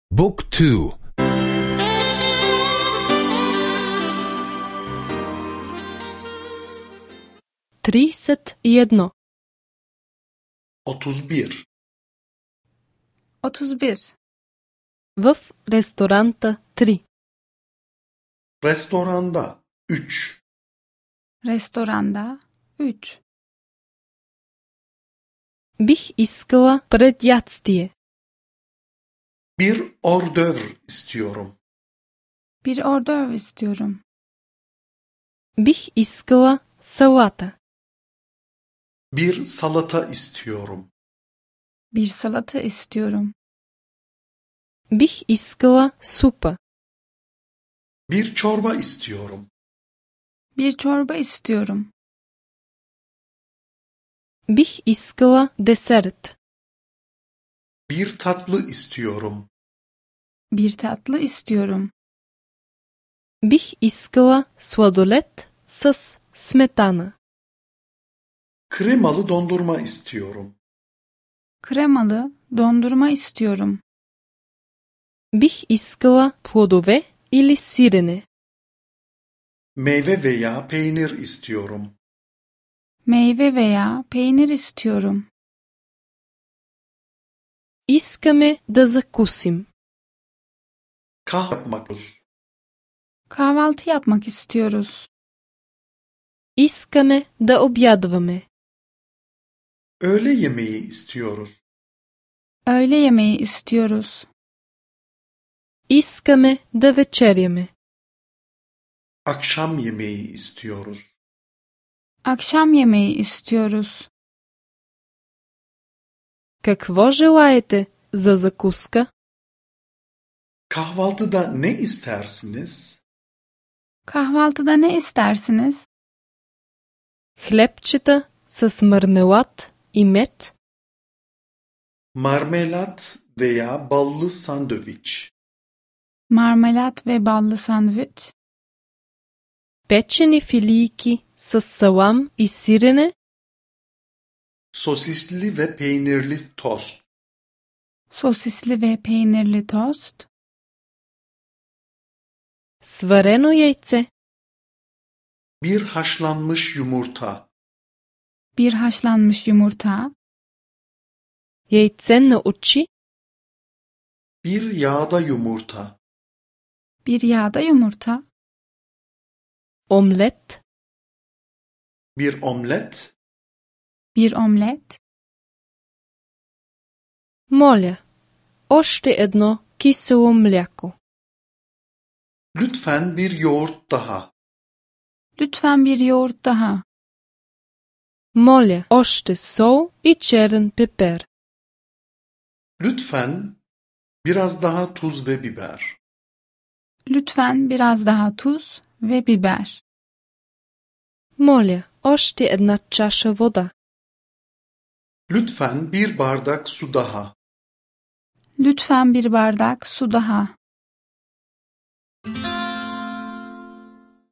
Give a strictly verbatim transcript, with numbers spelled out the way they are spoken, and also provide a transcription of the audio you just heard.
Book two. trideset jedno. otuz bir. otuz bir. В ресторанта три. Restoranda üç. Restoranda üç. Бих искала предядстие. Bir ordöv istiyorum. Bir ordöv istiyorum. Бих искала салата. Bir salata istiyorum. Bir salata istiyorum. Бих искала супа. Bir çorba istiyorum. Bir çorba istiyorum. Бих искала десерт. Bir tatlı istiyorum. Bir tatlı istiyorum. Бих искала сладолед с сметана. Kremalı dondurma istiyorum. Kremalı dondurma istiyorum. Бих искала плодове или сирене. Meyve veya peynir istiyorum. Meyve veya peynir istiyorum. Искаме да закусим. Kahve yapmak istiyoruz. Kahvaltı yapmak istiyoruz. Искаме да обядваме. Öğle yemeği istiyoruz. Öğle yemeği istiyoruz. Искаме да вечеряме. Akşam yemeği istiyoruz. Akşam yemeği istiyoruz. Какво желаете за закуска? Kahvaltıda ne istersiniz? Kahvaltıda ne istersiniz? Хлебчета с мармелад и мед. Marmelat veya ballı sandviç. Marmelat ve ballı sandviç. Печени филийки с салам и сирене. Sosisli ve peynirli tost. Sosisli ve peynirli tost. Сварено яйце. Bir haşlanmış yumurta. Bir haşlanmış yumurta. Яйце на очи. Bir yağda yumurta. Bir yağda yumurta. Омлет. Bir omlet. Bir omlet. Моля, още едно кисело мляко. Lütfen bir yoğurt daha. Lütfen bir yoğurt daha. Моля, още сол и черен пепер. Lütfen biraz daha tuz ve biber. Lütfen biraz daha tuz ve biber. Моля, още една чаша вода. Lütfen bir bardak su daha. Lütfen bir bardak su daha.